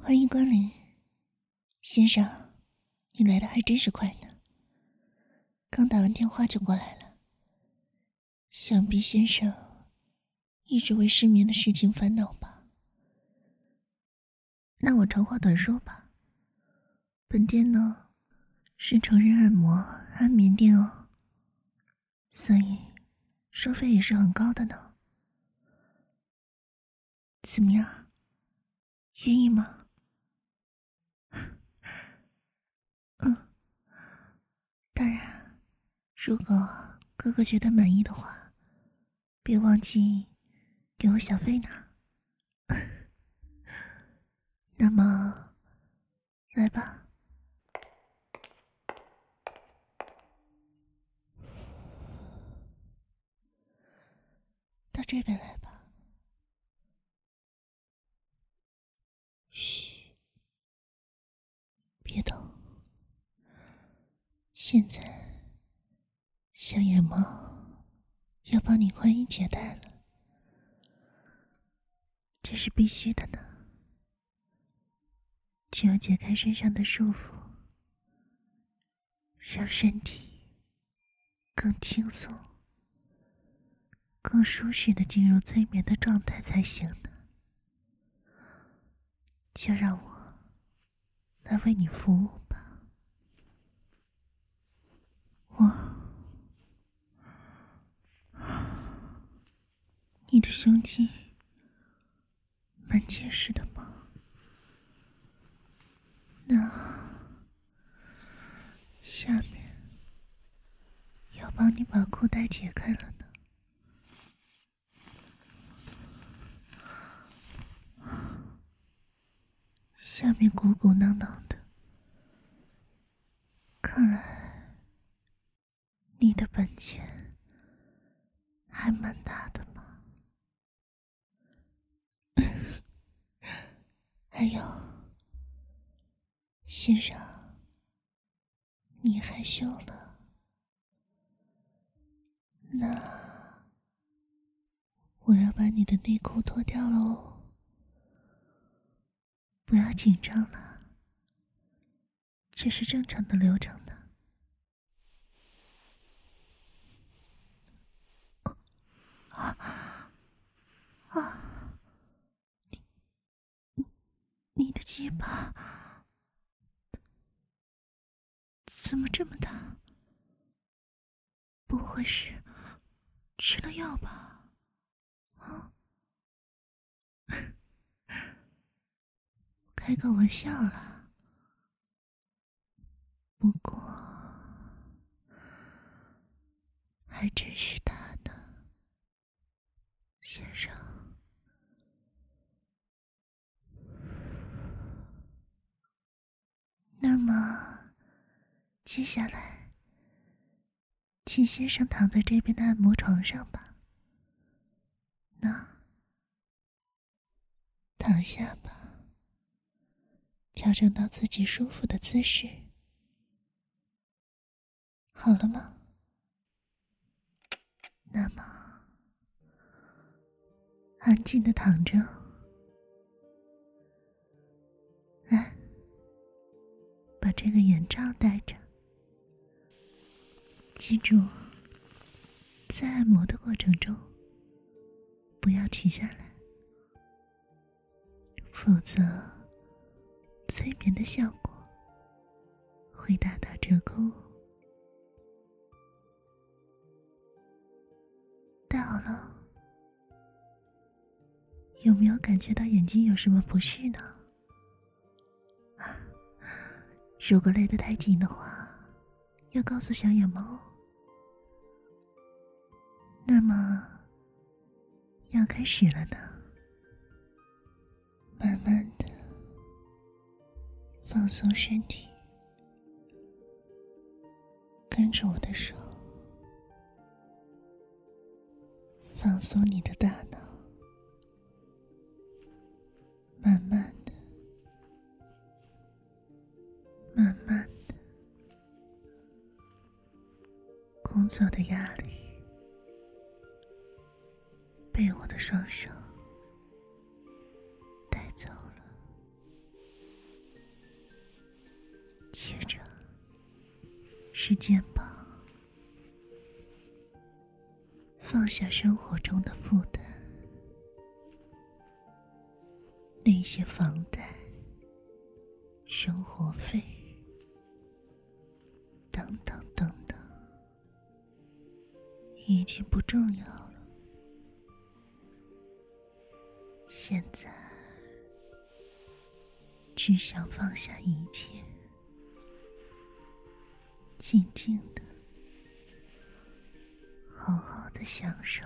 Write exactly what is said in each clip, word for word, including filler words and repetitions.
欢迎光临，先生，你来的还真是快呢。刚打完电话就过来了。想必先生一直为失眠的事情烦恼吧？那我长话短说吧，本店呢是成人按摩安眠店哦，所以收费也是很高的呢。怎么样，愿意吗？嗯，当然，如果哥哥觉得满意的话，别忘记给我小费呢。那么，来吧。到这边来吧。嘘，别动。现在，小野猫要帮你宽衣解带了，这是必须的呢。就要解开身上的束缚，让身体更轻松、更舒适的进入催眠的状态才行呢。就让我来为你服务吧。我，你的胸肌蛮结实的吗？那下面要帮你把裤带解开了呢。下面鼓鼓囊囊的，看来你的本钱还蛮大的嘛。还有，先生，你害羞了，那我要把你的内裤脱掉了哦。不要紧张了，这是正常的流程的。啊啊！你你的鸡巴怎么这么大？不会是吃了药吧？啊！开个玩笑啦。不过还真是大的，先生。那么接下来请先生躺在这边的按摩床上吧。那躺下吧，调整到自己舒服的姿势。好了吗？那么安静的躺着。来，把这个眼罩戴着。记住，在按摩的过程中不要取下来，否则催眠的效果会大打折扣。戴好了，有没有感觉到眼睛有什么不适呢？啊，如果勒得太紧的话，要告诉小野猫。那么要开始了呢。慢慢的放松身体，跟着我的手，放松你的大脑，慢慢的，慢慢的，工作的压力被我的双手带走了。 是肩膀，放下生活中的负担，那些房贷、生活费等等等等，已经不重要了。现在只想放下一切，静静的好好的享受。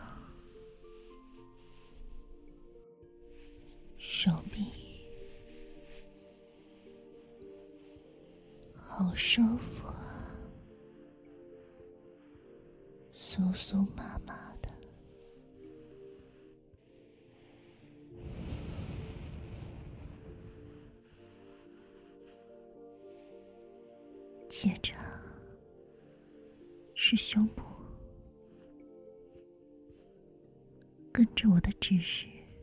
手臂好舒服啊，酥酥麻麻的。接着是胸部，跟着我的指示，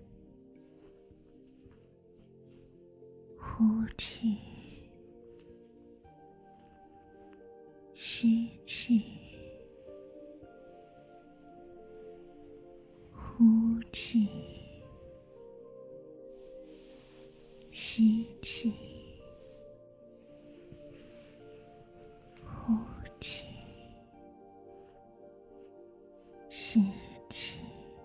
呼气，吸气，呼气，吸气，呼气，吸气，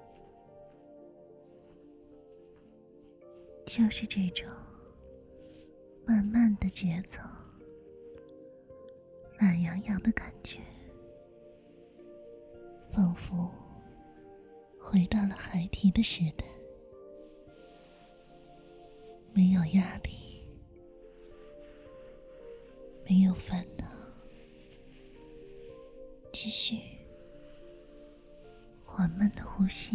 就是这种慢慢的节奏，懒洋洋的感觉，仿佛回到了孩提的时代，没有压力，没有烦恼，继续缓慢的呼吸。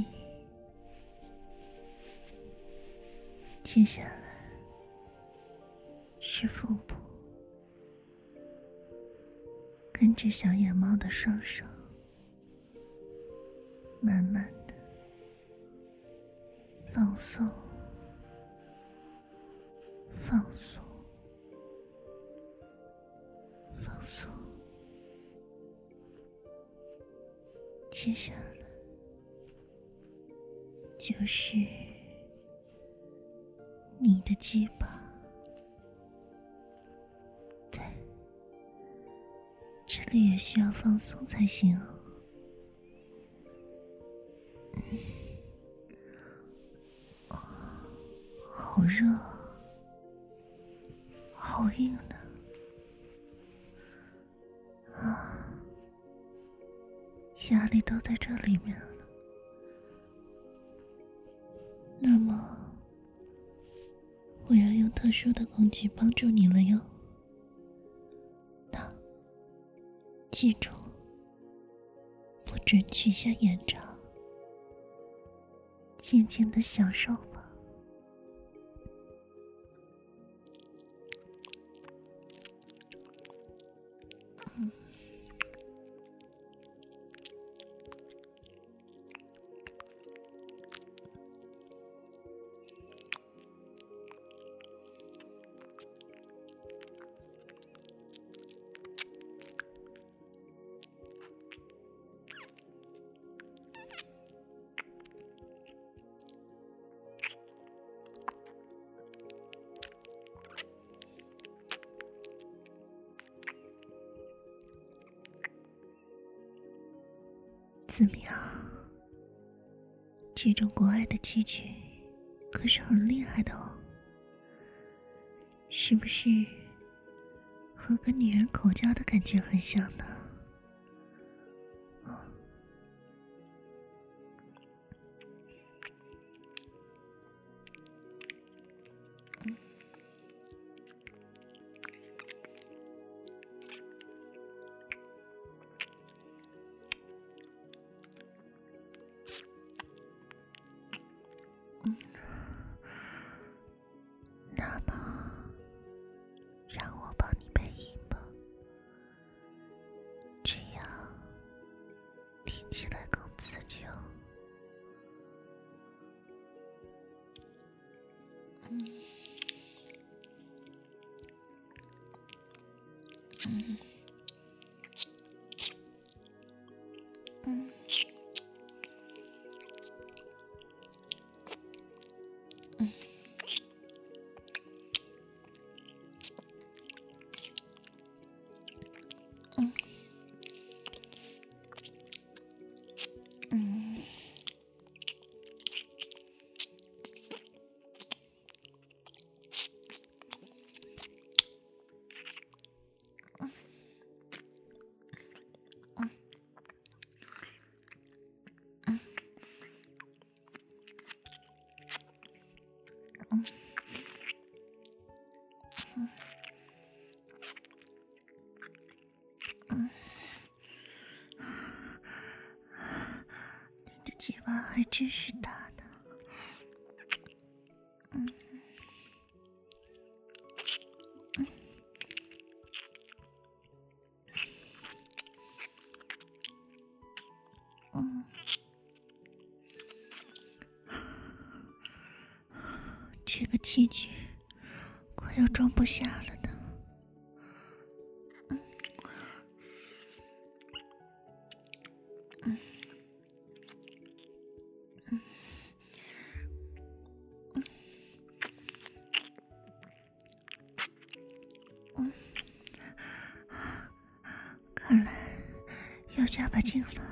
接下来是腹部，跟着小野猫的双手，慢慢的放松，放松，放松。接下来就是你的鸡巴，对，这里也需要放松才行哦。嗯，哦，好热，好硬呢。啊，压力都在这里面了。那么我要用特殊的工具帮助你了哟。那记住，不准取下眼罩，静静的享受吧。嗯。怎么样？这种国外的器具可是很厉害的哦，是不是和跟女人口交的感觉很像呢？哦，嗯。嗯，那么让我帮你配音吧，这样听起来更刺激哦。嗯嗯还真是大呢。嗯嗯嗯，这个器具快要装不下了呢。嗯嗯嗯嗯，看来要下把劲了。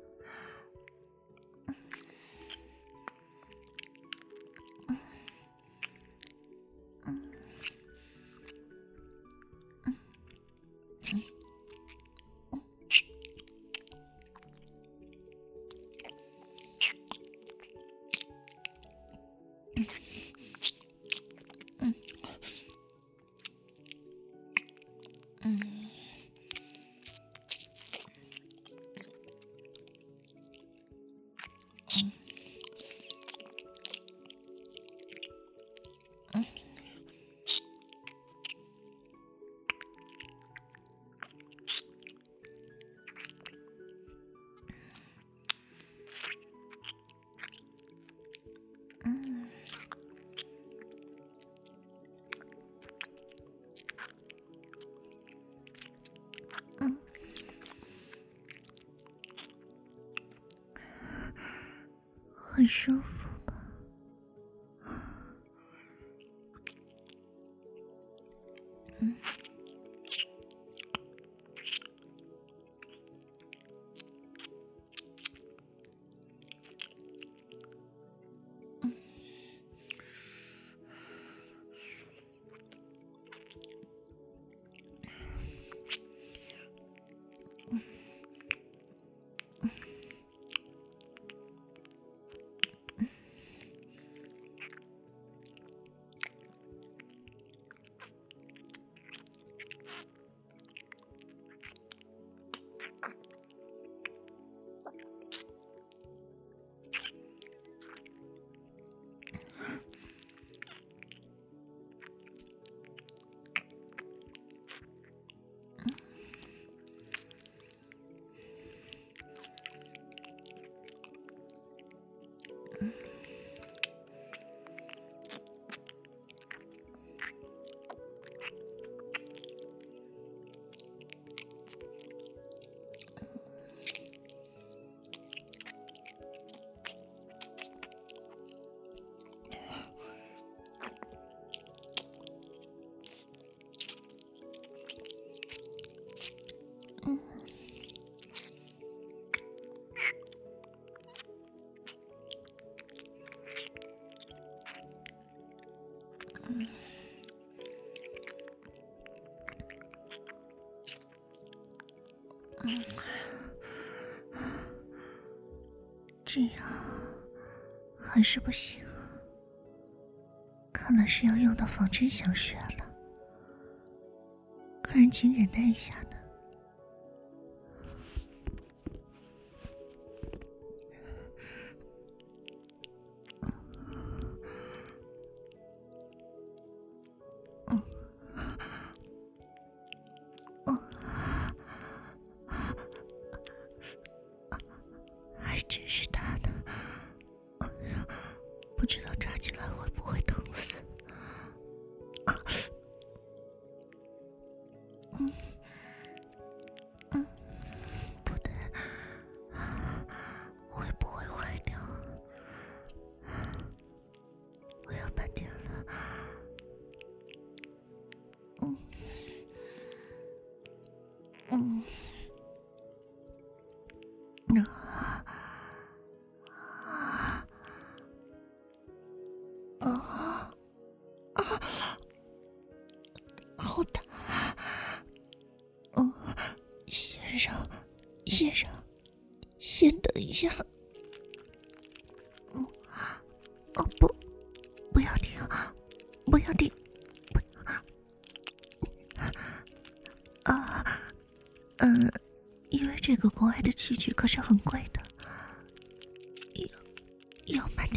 很舒服吧？嗯嗯嗯嗯嗯，这样还是不行，看来是要用到仿真香穴了。可人请忍耐一下呢。还真是大的，不知道扎起来会不会疼死。嗯嗯，不对，会不会坏掉？我要半点了。嗯嗯啊啊啊！好大！嗯，先生，先生，先等一下。嗯，哦不，不要停，不要停！啊，嗯，因为这个国外的器具可是很贵的，要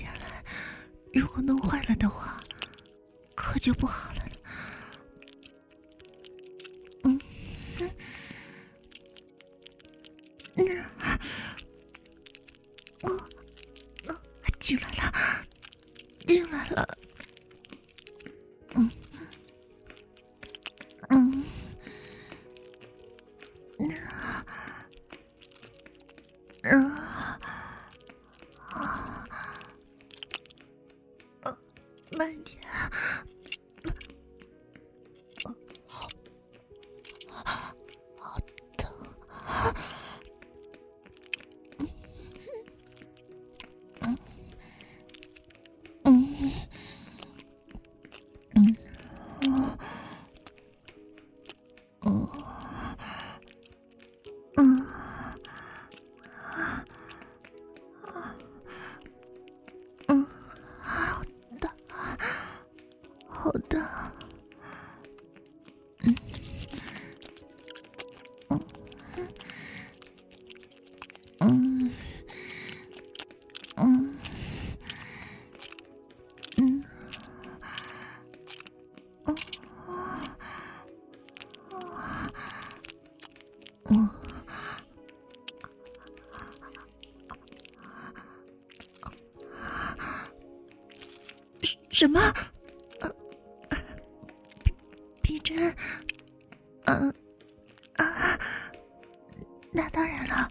下来，如果弄坏了的话，可就不好了。嗯嗯嗯，我我进来了，进来了。嗯嗯嗯嗯啊啊，慢点。好疼啊！嗯嗯嗯嗯嗯嗯嗯，好的，好的。嗯嗯嗯嗯嗯嗯，什么？呃，逼真？嗯啊，那当然了，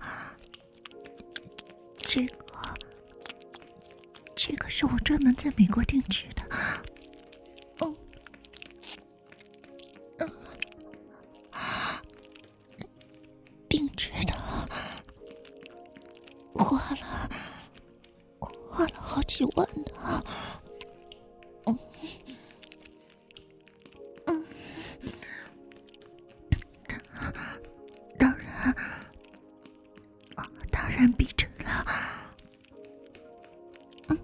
这个这个是我专门在美国定制的。嗯嗯，定制的，花了花了好几万呢。嗯嗯，当然，当然逼真了。嗯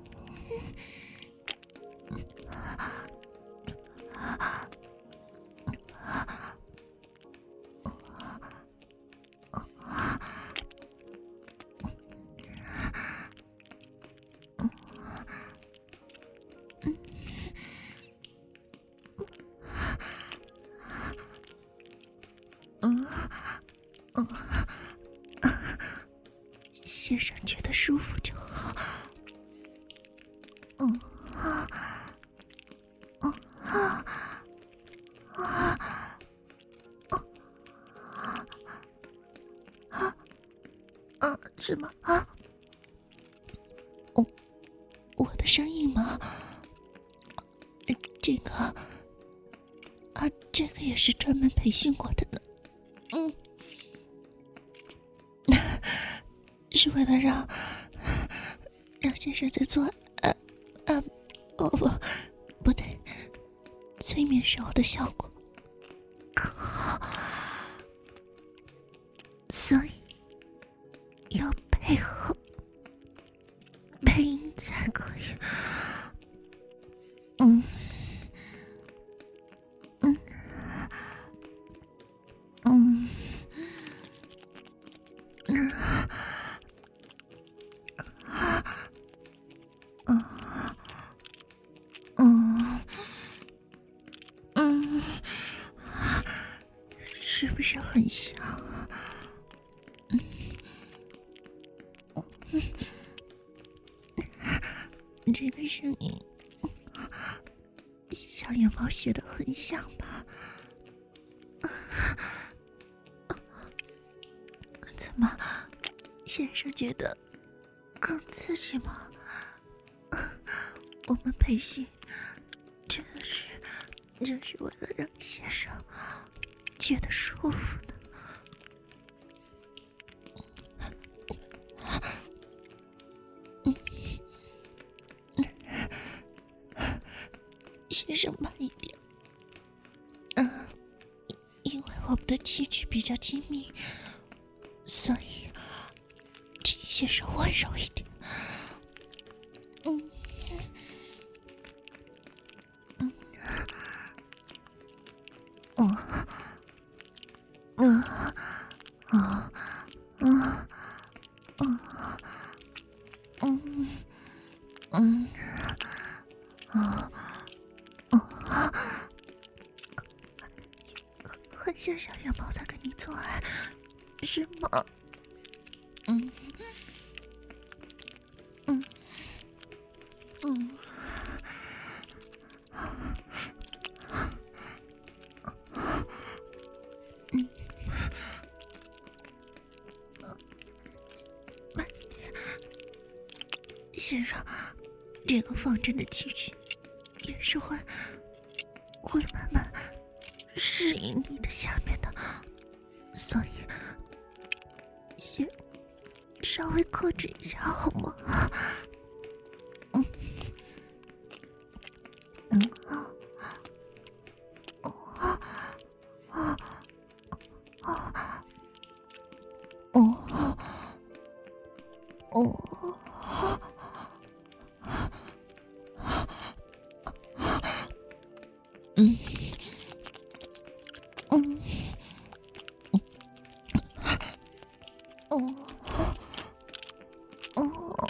嗯嗯，先生觉得舒服就好。嗯啊嗯啊啊啊啊！什么啊？我我的声音吗？这个啊，这个也是专门培训过的呢。嗯，是为了让让先生在做呃呃不不不对，催眠时候的效果更好，所以要配合配音才可以。嗯嗯嗯嗯嗯嗯嗯，是不是很像啊？嗯嗯，这个声音小野猫学的很像吧？怎么，先生觉得更刺激吗？我们培训真的是就是为了让先生觉得舒服的。嗯嗯，先生慢一点。嗯，因为我们的器具比较精密，所以请先生温柔一点。嗯嗯嗯嗯嗯嗯嗯嗯啊，哦啊，很像小野猫在跟你做爱，是吗？嗯，嗯，嗯。先生，这个放针的器具也是会会慢慢适应你的下面的，所以先稍微克制一下好吗？嗯嗯啊哦啊啊啊哦哦。嗯嗯哦哦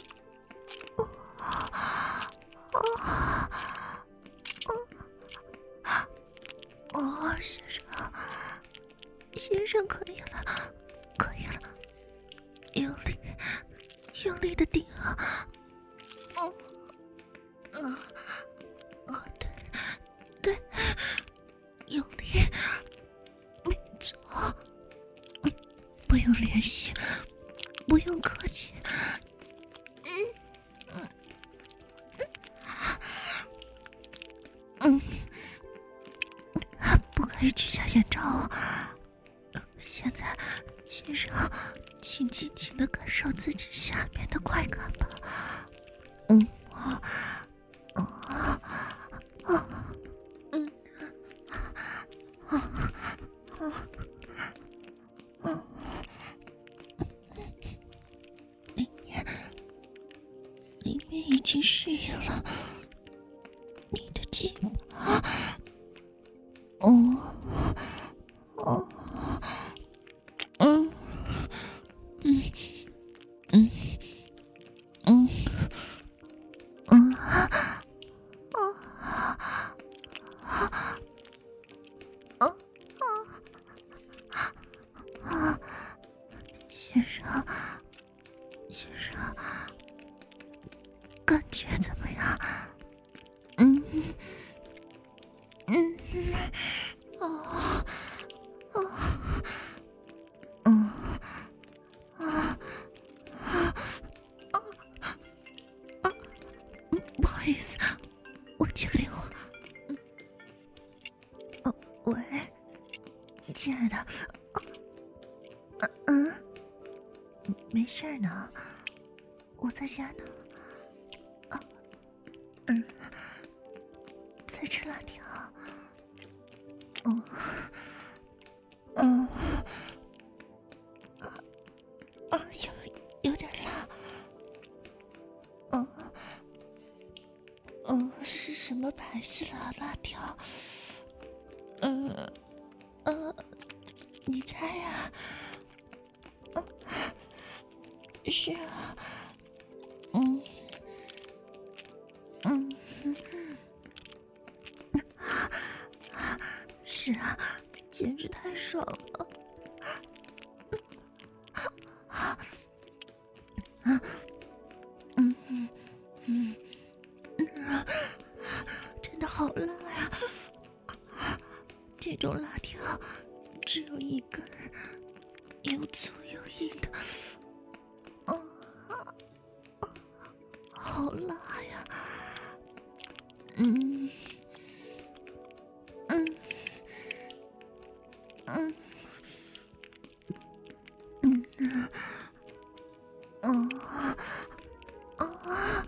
哦，先生，先生可以了，可以了，用力，用力的顶啊！哦，啊，啊，对，对，用力，没错，不用联系，不用客气，嗯嗯嗯，不可以取下眼罩啊！现在，先生，请尽情的感受自己下面的快感吧。嗯啊啊啊嗯啊啊啊！里面，里面已经适应了你的鸡巴。哦哦嗯嗯嗯嗯嗯啊啊啊啊！先生，先生，感觉怎么样？嗯嗯哦哦嗯啊啊啊啊！不好意思，我接个电话。嗯，哦，喂，亲爱的，嗯嗯，没事呢，我在家呢。啊，嗯，在吃辣条。嗯嗯啊啊，有有点辣。嗯嗯，是什么牌子的辣条？嗯嗯，你猜呀？嗯，是啊。嗯嗯，是啊，简直太爽了。啊嗯嗯嗯嗯嗯，真的好辣呀！这种辣条只有一根，又粗又硬的，啊，好辣呀！嗯嗯嗯嗯嗯啊啊！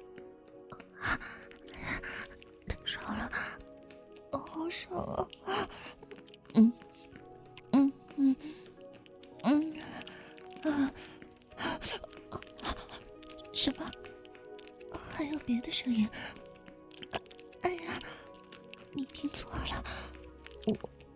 太爽了，好爽啊！嗯嗯嗯嗯啊！什么？还有别的声音？哎呀，你听错了，我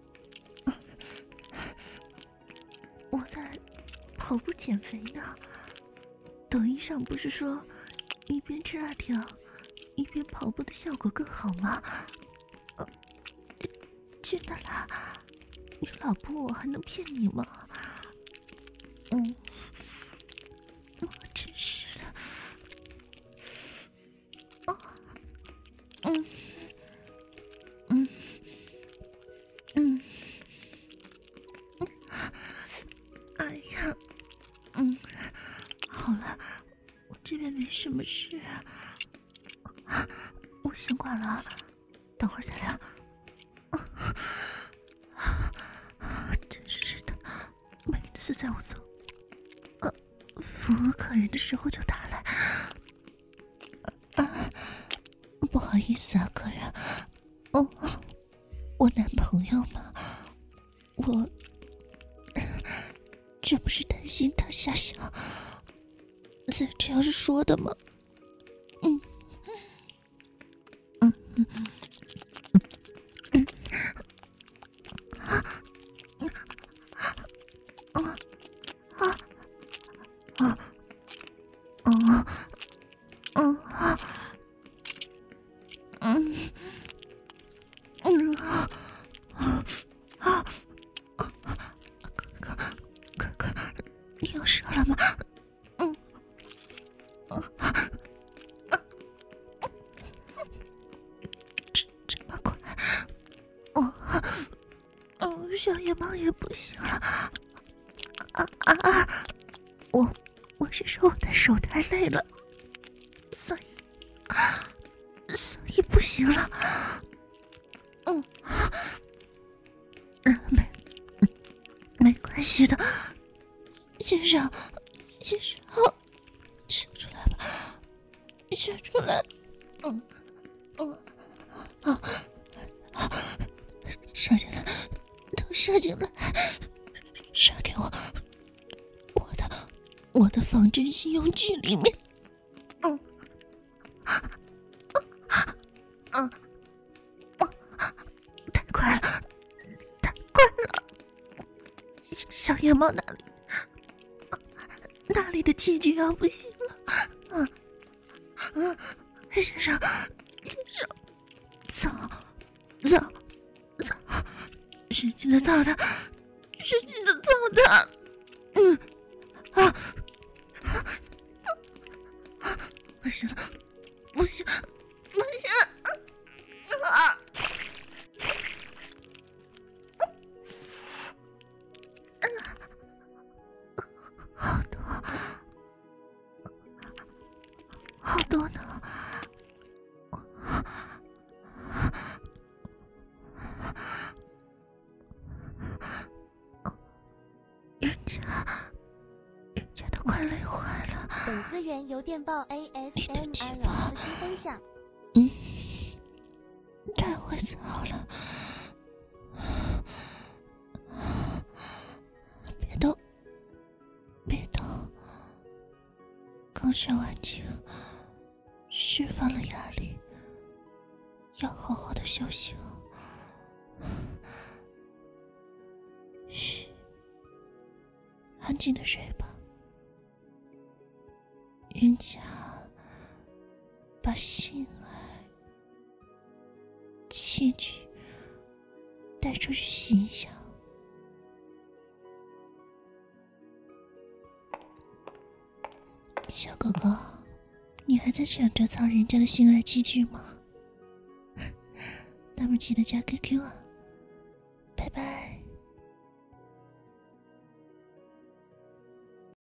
我在跑步减肥呢。抖音上不是说一边吃辣条一边跑步的效果更好吗？呃，真的啦，你老婆我还能骗你吗？嗯，我真是的。哦，嗯，嗯，嗯，嗯，哎呀，嗯，好了，我这边没什么事，我先挂了，等会儿再聊。真是的，每次在我走，呃，服务客人的时候就打来。啊，不好意思啊，客人，哦，我男朋友嘛，我这不是担心他瞎想，才这样说的吗？嗯，嗯嗯嗯嗯，啊啊啊啊啊啊啊！嗯嗯啊啊啊！哥哥哥，你有事了吗？嗯啊啊！这这么快，我哦，小野猫也不行了。啊啊啊！我我是说我的手太累了，所以所以不行了。嗯，嗯没没关系的，先生先生，射出来吧，射出来。嗯嗯啊啊！射进来，都射进来，射给我，我的我的仿真信用具里面。嗯嗯嗯，太快了，太快了！小小野猫哪里哪里的器具要不行了？嗯嗯，先生先生，走走走，使劲的造它，使劲的造它。嗯啊，不行了，不行不行啊！好多好多呢。人家人家都快累坏了。 本资源由电报 A S M R 老司机分享。 嗯，太会造了。别动，别动。刚上完情，释放了压力，要好好的休息哦。嘘，安静的睡吧。人家把性爱器具带出去洗一下。小哥哥，你还在想着藏人家的性爱器具吗？那么记得加 Q Q 啊。